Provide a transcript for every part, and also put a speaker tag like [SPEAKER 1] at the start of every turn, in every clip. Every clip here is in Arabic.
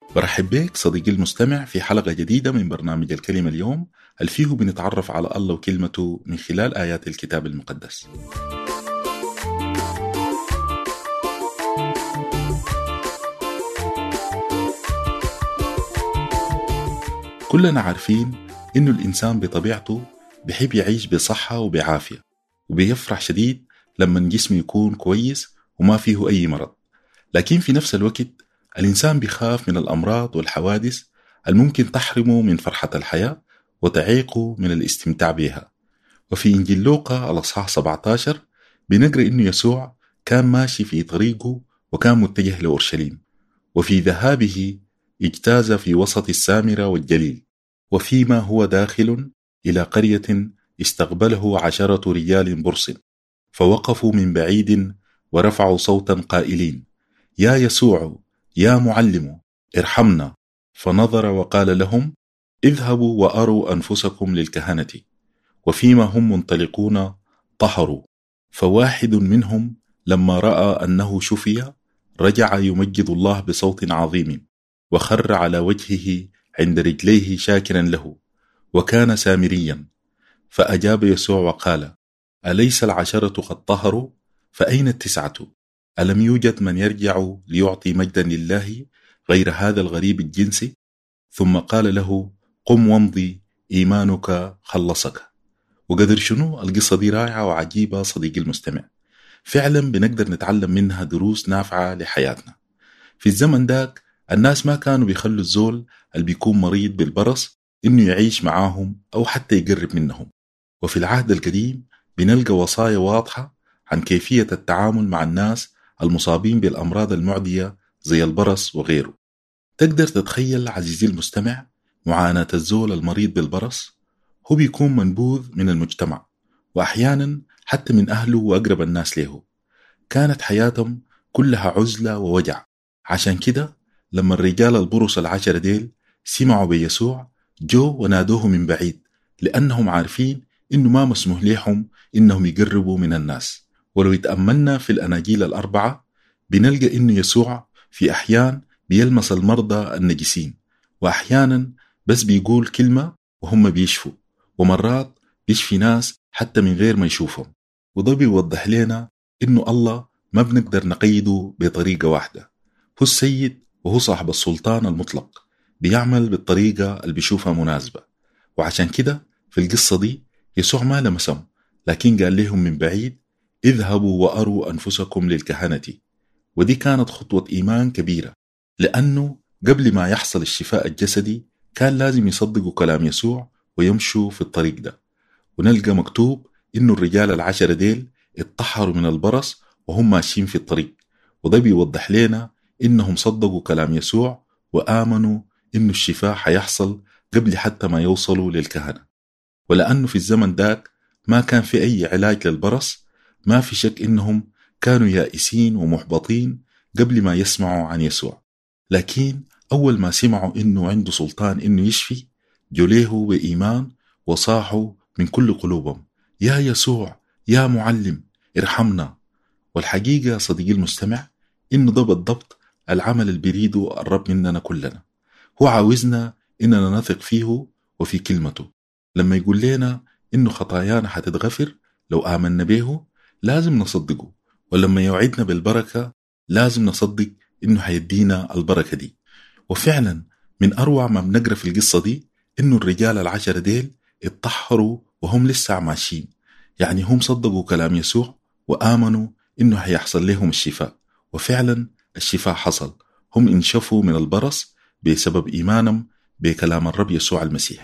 [SPEAKER 1] برحب بك صديقي المستمع في حلقة جديدة من برنامج الكلمة اليوم، اللي فيه بنتعرف على الله وكلمته من خلال آيات الكتاب المقدس. كلنا عارفين إنه الإنسان بطبيعته بيحب يعيش بصحة وبعافية، وبيفرح شديد لما جسمه يكون كويس وما فيه أي مرض. لكن في نفس الوقت الإنسان بيخاف من الأمراض والحوادث الممكن تحرمه من فرحة الحياة وتعيقه من الاستمتاع بها. وفي إنجيل لوقا الأصحاح 17 بنقرأ إنه يسوع كان ماشي في طريقه وكان متجه لأورشليم، وفي ذهابه اجتاز في وسط السامرة والجليل، وفيما هو داخل إلى قرية استقبله 10 رجال برص، فوقفوا من بعيد ورفعوا صوتا قائلين: يا يسوع يا معلم ارحمنا. فنظر وقال لهم: اذهبوا وأروا أنفسكم للكهنة. وفيما هم منطلقون طهروا. فواحد منهم لما رأى أنه شفي رجع يمجد الله بصوت عظيم، وخر على وجهه عند رجليه شاكرا له، وكان سامريا. فأجاب يسوع وقال: أليس 10 قد طهروا؟ فأين 9؟ ألم يوجد من يرجع ليعطي مجدا لله غير هذا الغريب الجنس؟ ثم قال له: قم وامضي، إيمانك خلصك. وقدر شنو القصة دي رائعة وعجيبة صديقي المستمع، فعلا بنقدر نتعلم منها دروس نافعة لحياتنا. في الزمن داك الناس ما كانوا بيخلوا الزول اللي بيكون مريض بالبرص إنه يعيش معاهم أو حتى يقرب منهم. وفي العهد القديم بنلقى وصايا واضحة عن كيفية التعامل مع الناس المصابين بالأمراض المعدية زي البرص وغيره. تقدر تتخيل عزيزي المستمع معاناة الزول المريض بالبرص؟ هو بيكون منبوذ من المجتمع، وأحيانا حتى من أهله وأقرب الناس له. كانت حياتهم كلها عزلة ووجع. عشان كده لما الرجال البرص 10 ديل سمعوا بيسوع جو ونادوه من بعيد، لأنهم عارفين إنه ما مسموح لهم إنهم يقربوا من الناس. ولو يتأملنا في الأناجيل 4 بنلقى إنه يسوع في أحيان بيلمس المرضى النجسين، وأحيانا بس بيقول كلمة وهم بيشفوا، ومرات بيشفي ناس حتى من غير ما يشوفهم. وده بيوضح لنا إنه الله ما بنقدر نقيده بطريقة واحدة. هو السيد وهو صاحب السلطان المطلق، بيعمل بالطريقة اللي بيشوفها مناسبة. وعشان كده في القصة دي يسوع ما لمسهم، لكن قال لهم من بعيد: اذهبوا وأروا أنفسكم للكهنة. ودي كانت خطوة إيمان كبيرة، لأنه قبل ما يحصل الشفاء الجسدي كان لازم يصدقوا كلام يسوع ويمشوا في الطريق ده. ونلقى مكتوب إنه الرجال 10 ديل اتطهروا من البرص وهم ماشيين في الطريق، وده بيوضح لنا إنهم صدقوا كلام يسوع وآمنوا إنه الشفاء حيحصل قبل حتى ما يوصلوا للكهنة. ولأنه في الزمن داك ما كان في أي علاج للبرص، ما في شك إنهم كانوا يائسين ومحبطين قبل ما يسمعوا عن يسوع. لكن أول ما سمعوا إنه عنده سلطان إنه يشفي، جليه بإيمان وصاحوا من كل قلوبهم: يا يسوع يا معلم ارحمنا. والحقيقة صديقي المستمع إنه ده بالضبط العمل اللي بيريده الرب مننا كلنا. هو عاوزنا إننا نثق فيه وفي كلمته. لما يقول لنا إنه خطايانا حتتغفر لو آمنا به، لازم نصدقه. ولما يوعدنا بالبركة لازم نصدق إنه حيدينا البركة دي. وفعلا من أروع ما بنقرأ في القصة دي إنه الرجال 10 ديل اتطهروا وهم لسه ماشيين، يعني هم صدقوا كلام يسوع وآمنوا إنه هيحصل لهم الشفاء. وفعلا الشفاء حصل، هم انشفوا من البرص بسبب إيمانهم بكلام الرب يسوع المسيح.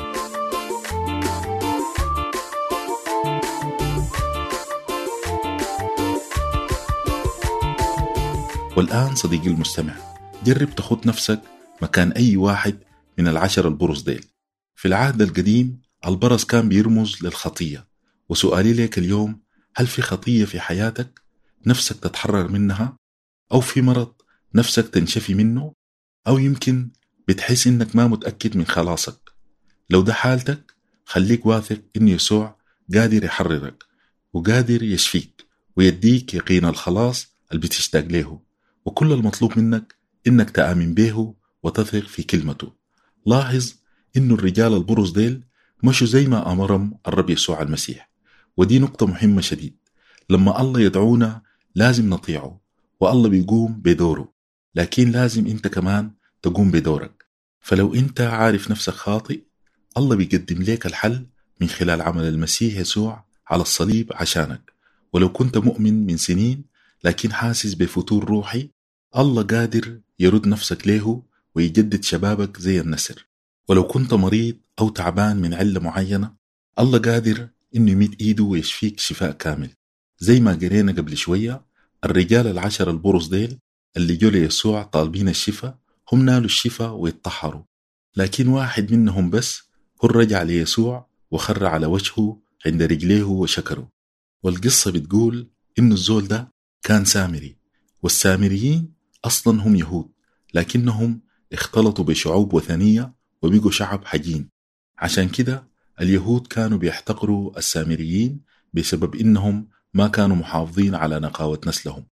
[SPEAKER 1] والآن صديقي المستمع، جرب تخط نفسك مكان أي واحد من 10 البرص ديل. في العهد القديم البرص كان بيرمز للخطية. وسؤالي لك اليوم: هل في خطية في حياتك نفسك تتحرر منها؟ أو في مرض نفسك تنشفي منه؟ أو يمكن بتحس إنك ما متأكد من خلاصك؟ لو ده حالتك خليك واثق إن يسوع قادر يحررك وقادر يشفيك ويديك يقين الخلاص اللي بتشتاق له. وكل المطلوب منك إنك تآمن به وتثق في كلمته. لاحظ إنه الرجال البرص ديل مشوا زي ما أمرهم الرب يسوع المسيح، ودي نقطة مهمة شديد. لما الله يدعونا لازم نطيعه، والله بيقوم بدوره، لكن لازم انت كمان تقوم بدورك. فلو انت عارف نفسك خاطئ، الله بيقدم لك الحل من خلال عمل المسيح يسوع على الصليب عشانك. ولو كنت مؤمن من سنين لكن حاسس بفتور روحي، الله قادر يرد نفسك له ويجدد شبابك زي النسر. ولو كنت مريض أو تعبان من علة معينة، الله قادر إنه يمد إيده ويشفيك شفاء كامل. زي ما قرينا قبل شوية، الرجال العشر البرص ديل اللي جو ليسوع طالبين الشفاء هم نالوا الشفاء ويتطهروا، لكن واحد منهم بس هو رجع ليسوع وخر على وجهه عند رجليه وشكره. والقصة بتقول إن الزول ده كان سامري، والسامريين أصلا هم يهود، لكنهم اختلطوا بشعوب وثنية وبقوا شعب حجين. عشان كده اليهود كانوا بيحتقروا السامريين بسبب إنهم ما كانوا محافظين على نقاوة نسلهم.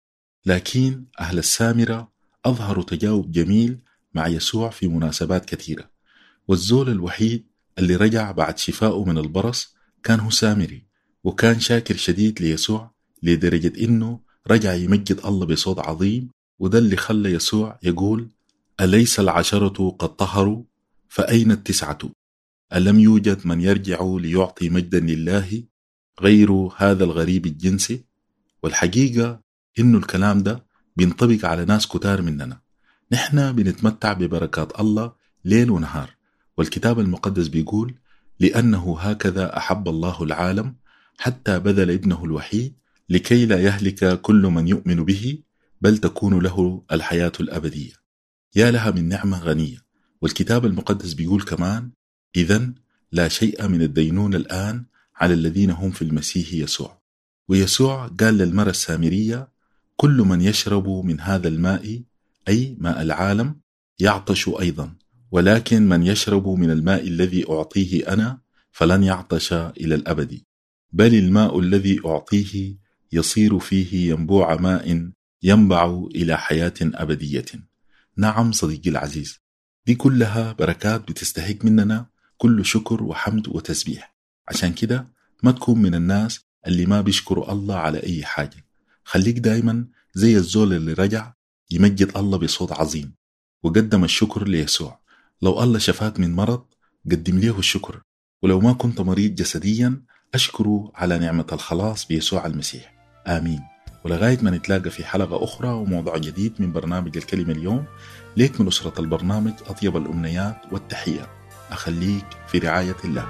[SPEAKER 1] لكن أهل السامرة أظهروا تجاوب جميل مع يسوع في مناسبات كثيرة، والزول الوحيد اللي رجع بعد شفائه من البرص كان هو سامري، وكان شاكر شديد ليسوع لدرجة إنه رجع يمجد الله بصوت عظيم. وده اللي خلى يسوع يقول: أليس العشرة قد طهروا؟ فأين التسعة؟ ألم يوجد من يرجع ليعطي مجدا لله غير هذا الغريب الجنسي؟ والحقيقة إنه الكلام ده بينطبق على ناس كتار مننا. نحن بنتمتع ببركات الله ليل ونهار، والكتاب المقدس بيقول: لأنه هكذا أحب الله العالم حتى بذل ابنه الوحيد لكي لا يهلك كل من يؤمن به، بل تكون له الحياة الأبدية. يا لها من نعمة غنية. والكتاب المقدس بيقول كمان: إذن لا شيء من الدينون الآن على الذين هم في المسيح يسوع. ويسوع قال للمرأة السامرية: كل من يشرب من هذا الماء، أي ماء العالم، يعطش أيضا، ولكن من يشرب من الماء الذي أعطيه أنا فلن يعطش إلى الأبد، بل الماء الذي أعطيه يصير فيه ينبوع ماء ينبع إلى حياة أبدية. نعم صديقي العزيز، دي كلها بركات بتستحق مننا كل شكر وحمد وتسبيح. عشان كده ما تكون من الناس اللي ما بيشكروا الله على أي حاجة. خليك دايما زي الزول اللي رجع يمجد الله بصوت عظيم وقدم الشكر ليسوع. لو الله شفاك من مرض، قدم له الشكر. ولو ما كنت مريض جسديا، أشكره على نعمة الخلاص بيسوع المسيح. آمين. ولغاية ما نتلاقى في حلقة أخرى وموضوع جديد من برنامج الكلمة اليوم، ليك من أسرة البرنامج أطيب الأمنيات والتحية. أخليك في رعاية الله.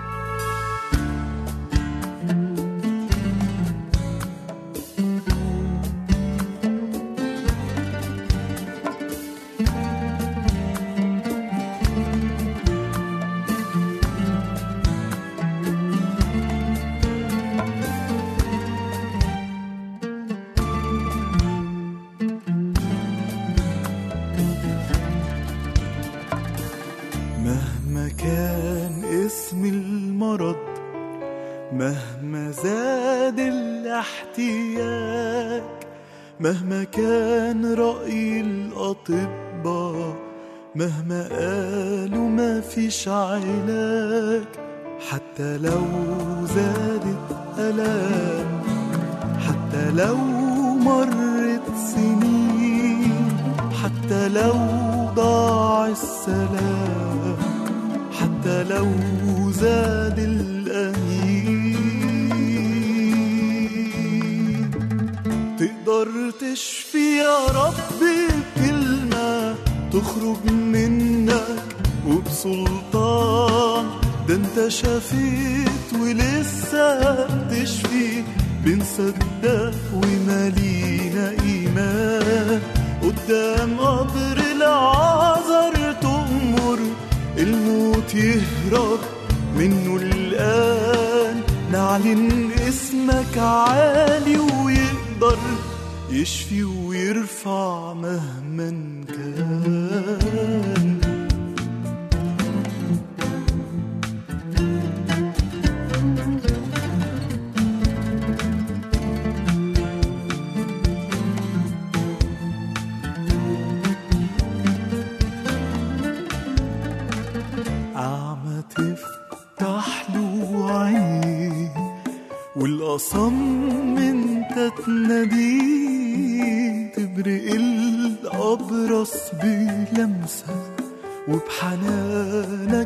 [SPEAKER 2] مهما كان اسم المرض، مهما زاد الاحتياج، مهما كان رأي الأطباء، مهما قالوا ما فيش علاج، حتى لو زادت ألام، حتى لو مرت سنين، حتى لو ضاع السلام، حتى لو زاد الأنين، تقدر تشفي يا رب بكلمة تخرج منك وبسلطان. ده انت شفيت ولسه بتشفي، بنصدق ومالينا إيمان. قدام قبر العذر تؤمر الموت يهرب منه الآن. نعلن اسمك عالي ويقدر يشفي ويرفع مهما كان. أصم انت تناديه، تبرق الأبرص بلمسة وبحنانك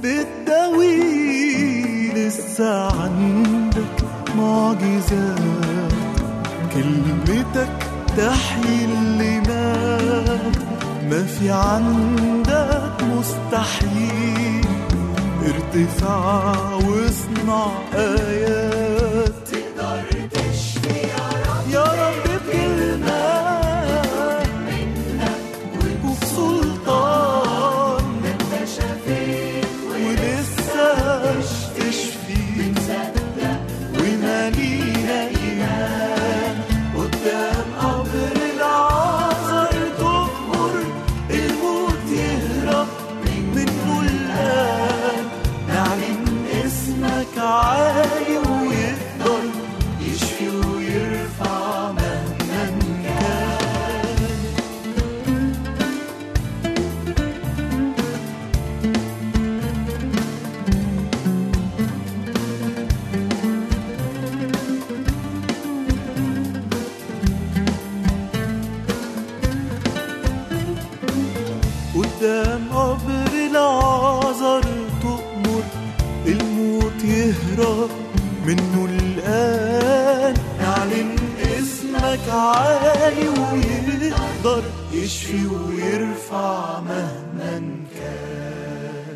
[SPEAKER 2] بتداويه. لسه عندك معجزات، كلمتك تحيي اللي مات. ما في عندك مستحيل، ارتفاع واصنع آيات. تقدر تشفي يا رب بكلمة منك وبسلطان. انت شفيت ولسه تشفي، بنصدق ومالينا إيمان. قدام قبر العازر تؤمر الموت يهرب منه الآن. نعلن اسمك عالي ويقدر يشفي ويرفع مهما كان. قدام قبر العازر تؤمر الموت يهرب منه الآن. نعلن اسمك عالي ويقدر يشفي ويرفع مهما كان.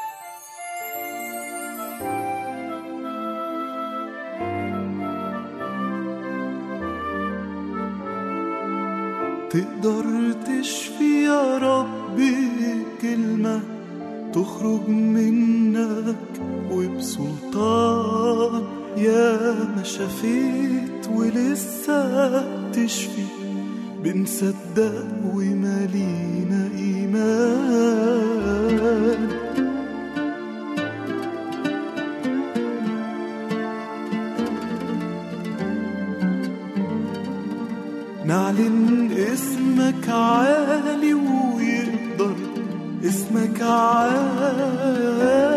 [SPEAKER 2] تقدر تشفي يا ربي كلمة تخرج منك وبسلطان. يا ما شفيت ولسه تشفي، بنصدق ومالينا إيمان. نعلن اسمك عالي ويقدر اسمك عالي